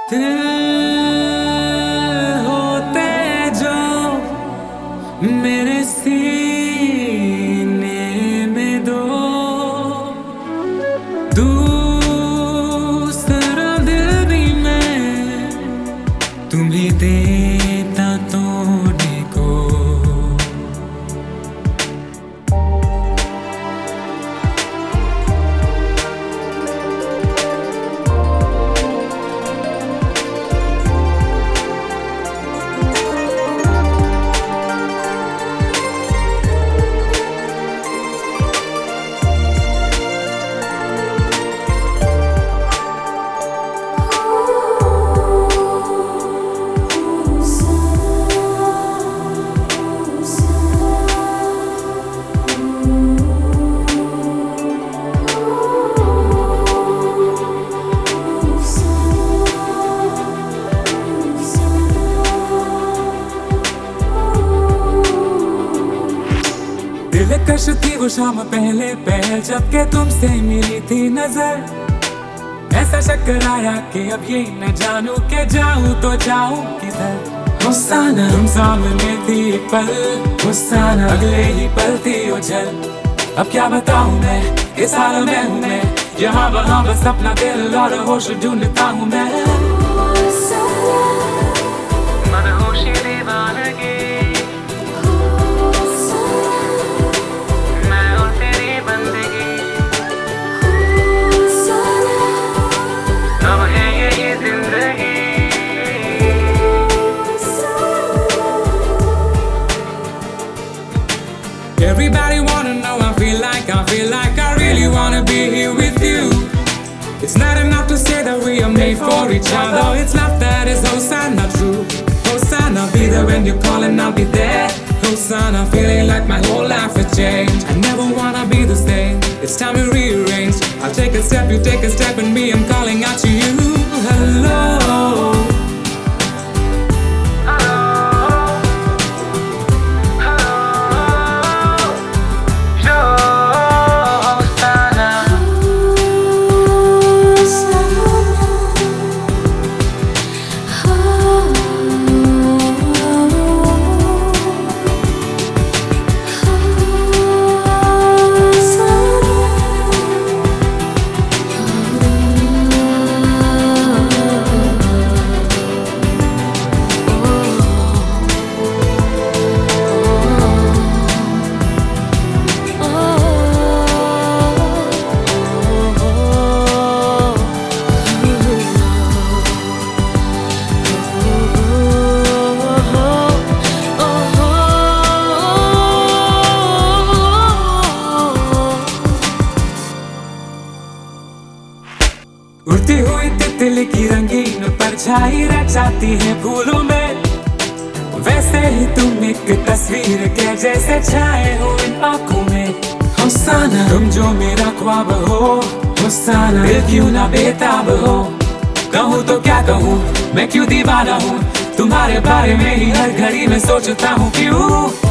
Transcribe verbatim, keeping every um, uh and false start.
दिल होते जो मेरे सीने में दो, दूसरा दिल भी मैं तुम्हें देता तोड़ने को। दिलकश थी वो शाम पहले पहल जब के तुमसे मिली थी नजर। ऐसा चक्कर आया कि अब ये न जानू के जाऊं तो जाऊं किधर। हुस्साना तुम सामने थी एक पल, हुस्साना अगले ही पल थी ओझल। अब क्या बताऊं मैं, इस हाल में हूँ मैं, यहाँ वहाँ बस अपना दिल और होश ढूंढता हूँ मैं। मनहोशी दीवानगी Everybody wanna know, I feel like, I feel like I really wanna be here with you. It's not enough to say that we are made for each other. It's love that is Hosanna true. Hosanna, be there when you call and I'll be there. Hosanna, feeling like my whole life has changed. I never wanna be the same. It's time to rearrange. I'll take a step, you take a step, and me, I'm calling out to you. Hello. उड़ती हुई तितली की रंगीन परछाई रह जाती है फूलों में। वैसे ही तुम एक तस्वीर के जैसे छाए हो इन आँखों में। हुस्साना तुम जो मेरा ख्वाब हो, हुस्साना दिल क्यों ना बेताब हो। कहूँ तो क्या कहूँ, मैं क्यों दीवाना हूँ, तुम्हारे बारे में ही हर घड़ी में सोचता हूँ क्यों।